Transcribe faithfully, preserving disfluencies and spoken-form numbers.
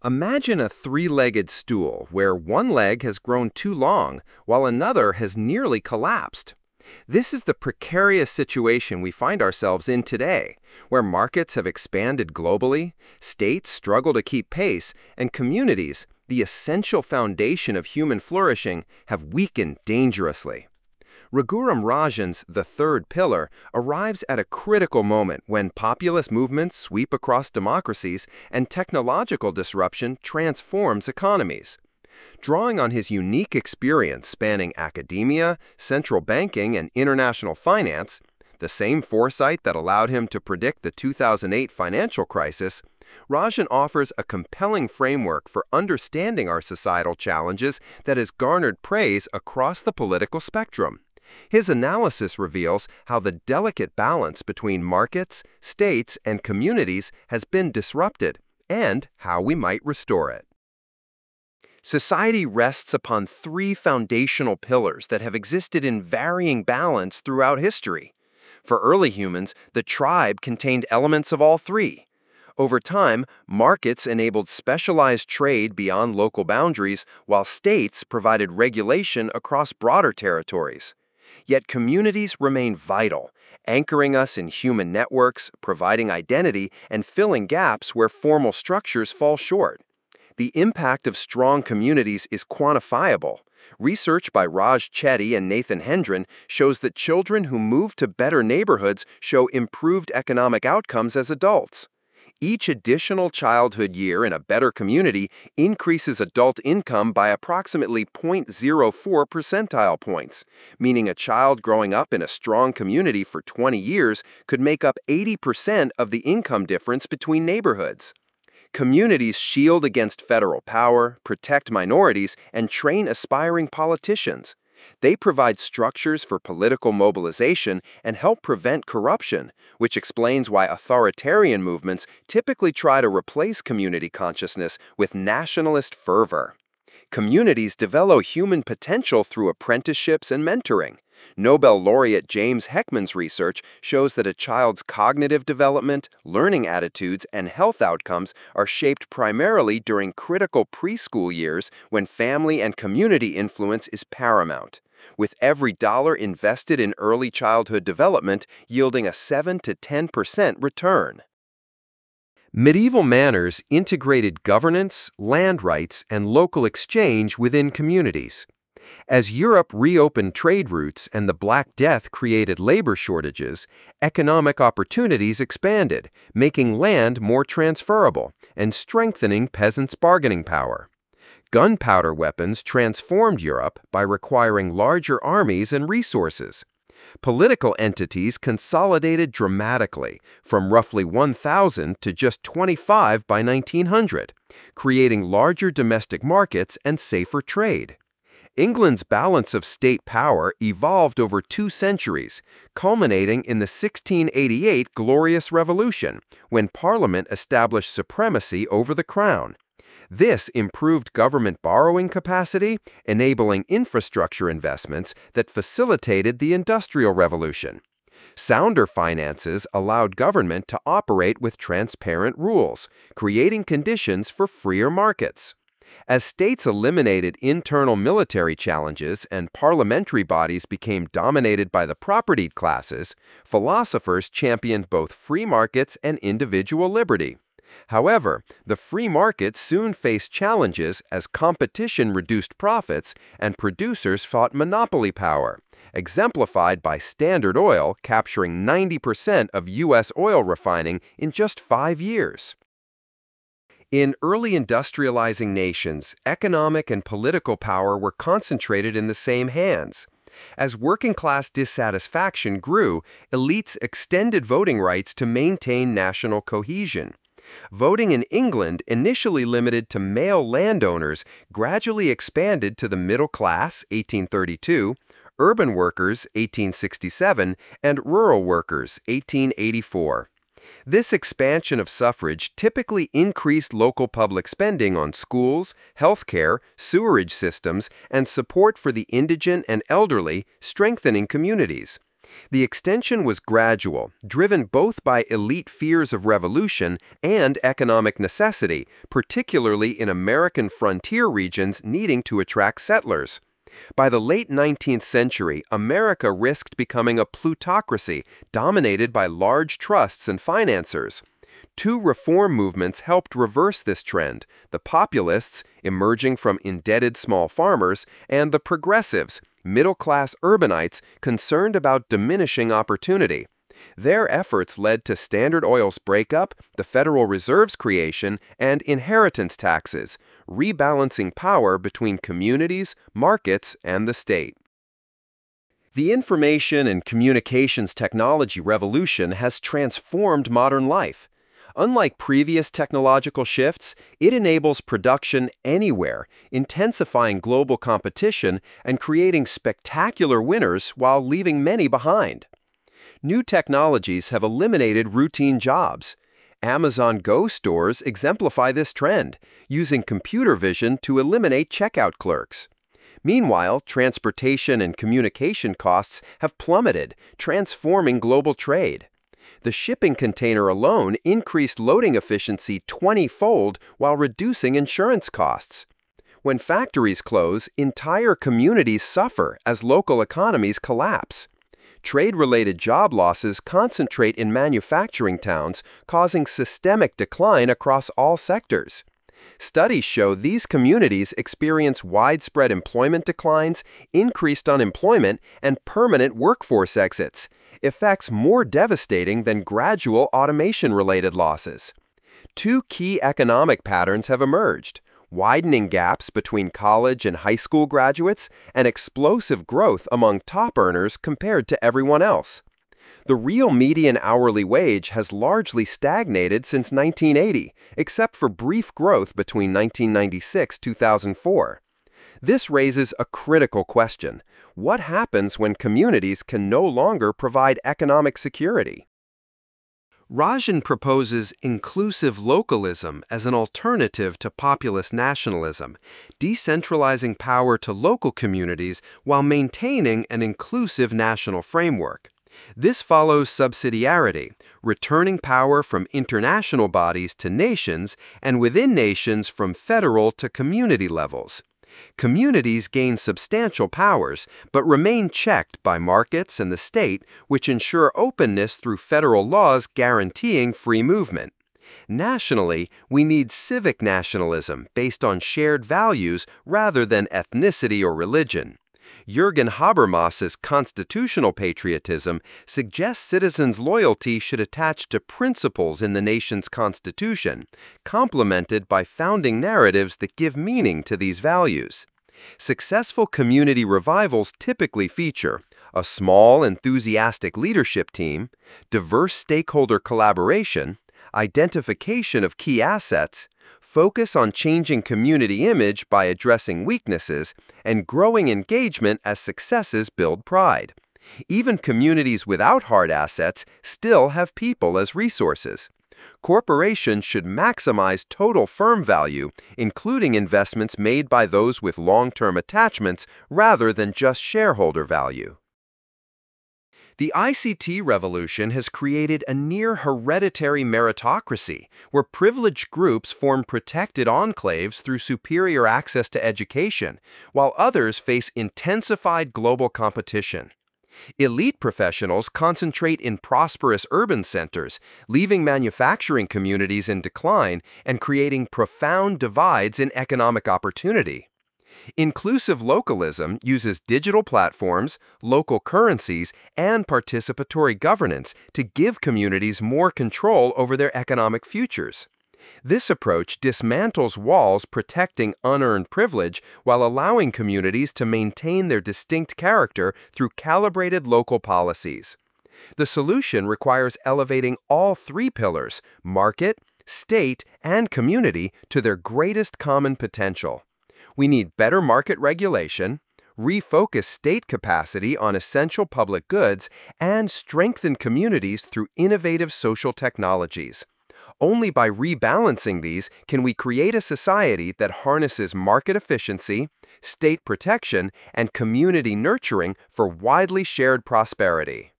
Imagine a three-legged stool where one leg has grown too long while another has nearly collapsed. This is the precarious situation we find ourselves in today, where markets have expanded globally, states struggle to keep pace, and communities, the essential foundation of human flourishing, have weakened dangerously. Raghuram Rajan's The Third Pillar arrives at a critical moment when populist movements sweep across democracies and technological disruption transforms economies. Drawing on his unique experience spanning academia, central banking, and international finance, the same foresight that allowed him to predict the two thousand eight financial crisis, Rajan offers a compelling framework for understanding our societal challenges that has garnered praise across the political spectrum. His analysis reveals how the delicate balance between markets, states, and communities has been disrupted, and how we might restore it. Society rests upon three foundational pillars that have existed in varying balance throughout history. For early humans, the tribe contained elements of all three. Over time, markets enabled specialized trade beyond local boundaries, while states provided regulation across broader territories. Yet communities remain vital, anchoring us in human networks, providing identity, and filling gaps where formal structures fall short. The impact of strong communities is quantifiable. Research by Raj Chetty and Nathan Hendren shows that children who move to better neighborhoods show improved economic outcomes as adults. Each additional childhood year in a better community increases adult income by approximately zero point zero four percentile points, meaning a child growing up in a strong community for twenty years could make up eighty percent of the income difference between neighborhoods. Communities shield against federal power, protect minorities, and train aspiring politicians. They provide structures for political mobilization and help prevent corruption, which explains why authoritarian movements typically try to replace community consciousness with nationalist fervor. Communities develop human potential through apprenticeships and mentoring. Nobel laureate James Heckman's research shows that a child's cognitive development, learning attitudes, and health outcomes are shaped primarily during critical preschool years when family and community influence is paramount, with every dollar invested in early childhood development yielding a seven to ten percent return. Medieval manners integrated governance, land rights, and local exchange within communities. As Europe reopened trade routes and the Black Death created labor shortages, economic opportunities expanded, making land more transferable and strengthening peasants' bargaining power. Gunpowder weapons transformed Europe by requiring larger armies and resources. Political entities consolidated dramatically, from roughly one thousand to just twenty-five by nineteen hundred, creating larger domestic markets and safer trade. England's balance of state power evolved over two centuries, culminating in the sixteen eighty-eight Glorious Revolution, when Parliament established supremacy over the Crown. This improved government borrowing capacity, enabling infrastructure investments that facilitated the Industrial Revolution. Sounder finances allowed government to operate with transparent rules, creating conditions for freer markets. As states eliminated internal military challenges and parliamentary bodies became dominated by the propertied classes, philosophers championed both free markets and individual liberty. However, the free market soon faced challenges as competition reduced profits and producers fought monopoly power, exemplified by Standard Oil capturing ninety percent of U S oil refining in just five years. In early industrializing nations, economic and political power were concentrated in the same hands. As working-class dissatisfaction grew, elites extended voting rights to maintain national cohesion. Voting in England, initially limited to male landowners, gradually expanded to the middle class, eighteen thirty-two, urban workers, eighteen sixty-seven, and rural workers, eighteen eighty-four. This expansion of suffrage typically increased local public spending on schools, healthcare, sewerage systems, and support for the indigent and elderly, strengthening communities. The extension was gradual, driven both by elite fears of revolution and economic necessity, particularly in American frontier regions needing to attract settlers. By the late nineteenth century, America risked becoming a plutocracy dominated by large trusts and financiers. Two reform movements helped reverse this trend: the populists, emerging from indebted small farmers, and the progressives, middle-class urbanites concerned about diminishing opportunity. Their efforts led to Standard Oil's breakup, the Federal Reserve's creation, and inheritance taxes, rebalancing power between communities, markets, and the state. The information and communications technology revolution has transformed modern life. Unlike previous technological shifts, it enables production anywhere, intensifying global competition and creating spectacular winners while leaving many behind. New technologies have eliminated routine jobs. Amazon Go stores exemplify this trend, using computer vision to eliminate checkout clerks. Meanwhile, transportation and communication costs have plummeted, transforming global trade. The shipping container alone increased loading efficiency twenty-fold while reducing insurance costs. When factories close, entire communities suffer as local economies collapse. Trade-related job losses concentrate in manufacturing towns, causing systemic decline across all sectors. Studies show these communities experience widespread employment declines, increased unemployment, and permanent workforce exits, effects more devastating than gradual automation-related losses. Two key economic patterns have emerged: widening gaps between college and high school graduates, and explosive growth among top earners compared to everyone else. The real median hourly wage has largely stagnated since nineteen eighty, except for brief growth between nineteen ninety-six and two thousand four. This raises a critical question: what happens when communities can no longer provide economic security? Rajan proposes inclusive localism as an alternative to populist nationalism, decentralizing power to local communities while maintaining an inclusive national framework. This follows subsidiarity, returning power from international bodies to nations, and within nations from federal to community levels. Communities gain substantial powers, but remain checked by markets and the state, which ensure openness through federal laws guaranteeing free movement. Nationally, we need civic nationalism based on shared values rather than ethnicity or religion. Jürgen Habermas's constitutional patriotism suggests citizens' loyalty should attach to principles in the nation's constitution, complemented by founding narratives that give meaning to these values. Successful community revivals typically feature a small, enthusiastic leadership team, diverse stakeholder collaboration, identification of key assets, focus on changing community image by addressing weaknesses, and growing engagement as successes build pride. Even communities without hard assets still have people as resources. Corporations should maximize total firm value, including investments made by those with long-term attachments rather than just shareholder value. The I C T revolution has created a near-hereditary meritocracy, where privileged groups form protected enclaves through superior access to education, while others face intensified global competition. Elite professionals concentrate in prosperous urban centers, leaving manufacturing communities in decline and creating profound divides in economic opportunity. Inclusive localism uses digital platforms, local currencies, and participatory governance to give communities more control over their economic futures. This approach dismantles walls protecting unearned privilege while allowing communities to maintain their distinct character through calibrated local policies. The solution requires elevating all three pillars, market, state, and community, to their greatest common potential. We need better market regulation, refocus state capacity on essential public goods, and strengthen communities through innovative social technologies. Only by rebalancing these can we create a society that harnesses market efficiency, state protection, and community nurturing for widely shared prosperity.